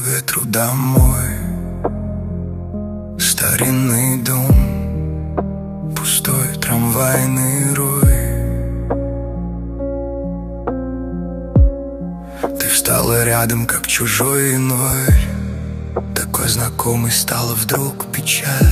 ветру домой. Старинный дом, пустой трамвайный рой. Ты встала рядом, как чужой иной. Такой знакомый стала вдруг печаль.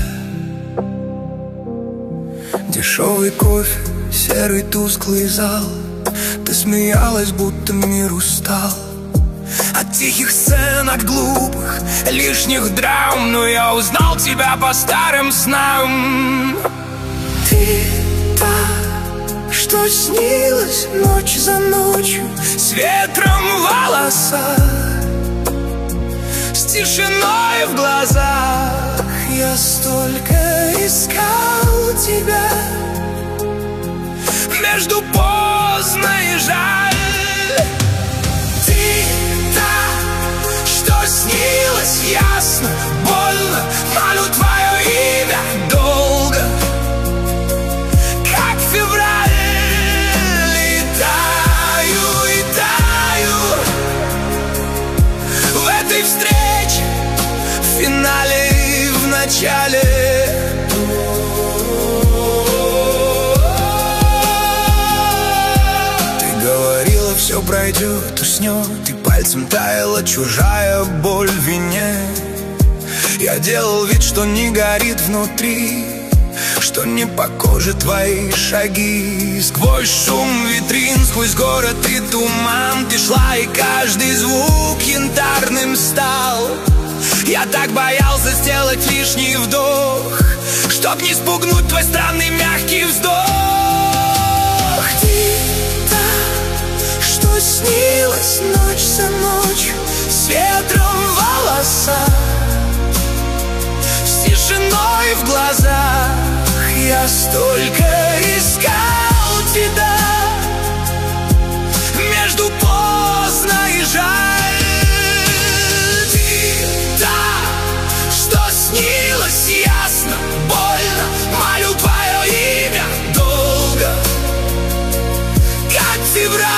Дешевый кофе, серый тусклый зал. Ты смеялась, будто мир устал от тихих сцен, от глупых, лишних драм. Но я узнал тебя по старым снам. Ты та, что снилась ночь за ночью, с ветром в волосах, с тишиной в глазах. Я столько искал тебя, между поздно и жаль. Ты та, что снилась ясно, больно. Молю твое имя долго, как февраль. И таю в этой встрече, в финале и в начале. Все пройдет, уснет, и пальцем таяла чужая боль в вине. Я делал вид, что не горит внутри, что не по коже твои шаги. Сквозь шум витрин, сквозь город и туман ты шла, и каждый звук янтарным стал. Я так боялся сделать лишний вдох, чтоб не спугнуть твой странный мягкий вздох. Снилась ночь за ночью, с ветром в волосах, с тишиной в глазах. Я столько искал тебя, между поздно и жаль. Ты та, что снилась ясно, больно. Молю твое имя долго, как февраль.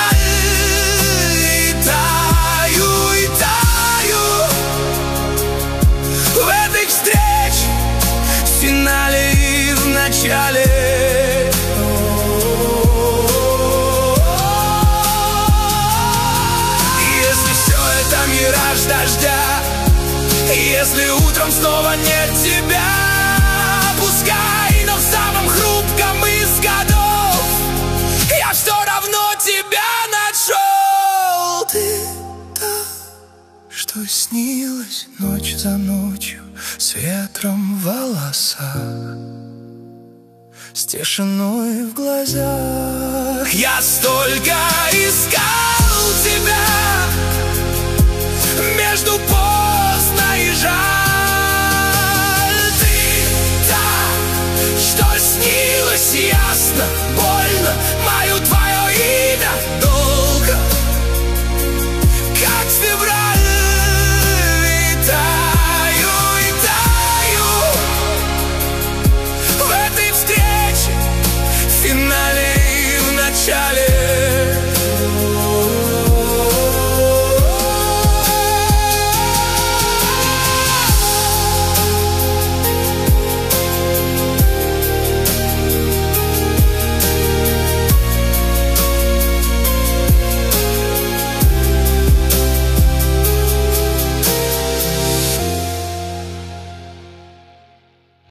В финале и в начале. Если все это мираж дождя, если утром снова нет тебя, пускай, но в самом хрупком из годов я все равно тебя нашел. Ты та, что снилась ночь за ночью, с ветром в волосах, с тишиной в глазах. Я столько искал тебя, между